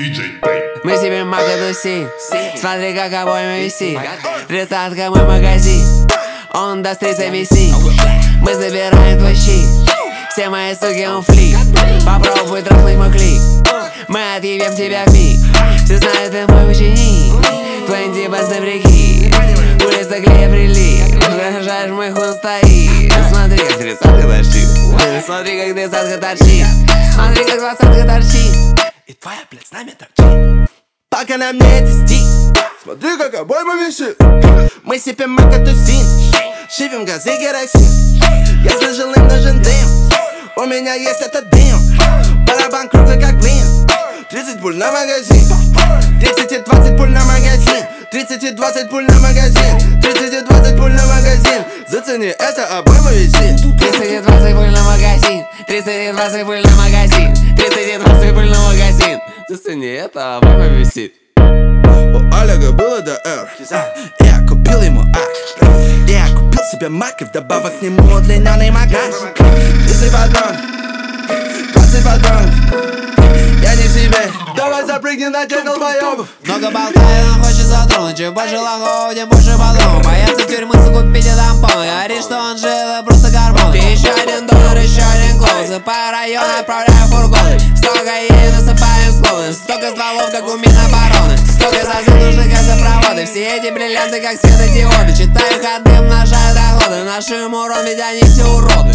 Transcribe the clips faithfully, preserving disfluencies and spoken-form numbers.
Мы себе мага тусим, смотри, как обойма висит. Тридцатка мой магазин, он даст тридцать висит. Мы забираем твой щит, все мои суки он флик. Попробуй трахнуть мой клик, мы отъебем тебя в миг. Все знают, ты мой ученик, твои басты прикид. Улица клея прилип, выражаешь мой хуй стоит. Смотри, как тридцатка торчит, смотри, как тридцатка торчит, смотри, как двадцатка торчит. И твоя, блядь, с нами торчит. Пока на мне это стик, смотри, как обойма висит. Мы сипем мака тусим, шипим газы керосин. Я слышал, им нужен дым, у меня есть этот дым. Барабан круглый, как блин. Тридцать пуль на магазин, тридцать и двадцать пуль на магазин, тридцать и двадцать пуль на магазин, тридцать и двадцать пуль на магазин. Зацени, это обойма висит. Тридцать и двадцать пуль на магазин, тридцать и двадцать пуль на магазин, тридцать и двадцать пуль на магазин. Зацени, это обойма висит. У Олега было до R, я купил ему А. Я купил себе Мак и вдобавок к нему удлиненный магаз. тридцать патрон, двадцать патрон, я не себе. Давай запрыгни на тех долбоёбов. Много болтаю, нам хочется тронуть. Чем больше лохов, тем больше подумал. Боятся тюрьмы, купить и тампон. Говорит, что он жил, и просто гормон. Ты еще один доллар, еще один клоун. Засыпаю район, отправляю фургон. Столько едет, насыпаем склоны. Столько стволов, как у Минобороны. Столько сосуд нужны, как запроводы. Все эти бриллианты, как светодиоды. Читаю ходы, умножаю доходы. Наши им урон, ведь они все уроды.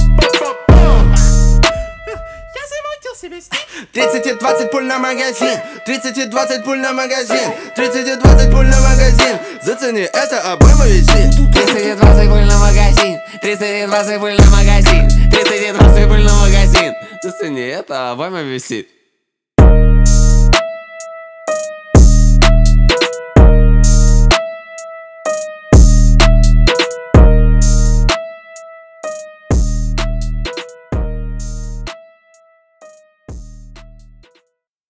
тридцать и двадцать пуль на магазин, тридцать и двадцать пуль на магазин, тридцать и двадцать пуль на магазин. Зацени, это обойма висит. тридцать и двадцать пуль на магазин, тридцать и двадцать пуль на магазин, тридцать и двадцать пуль на магазин. Зацени, это обойма висит.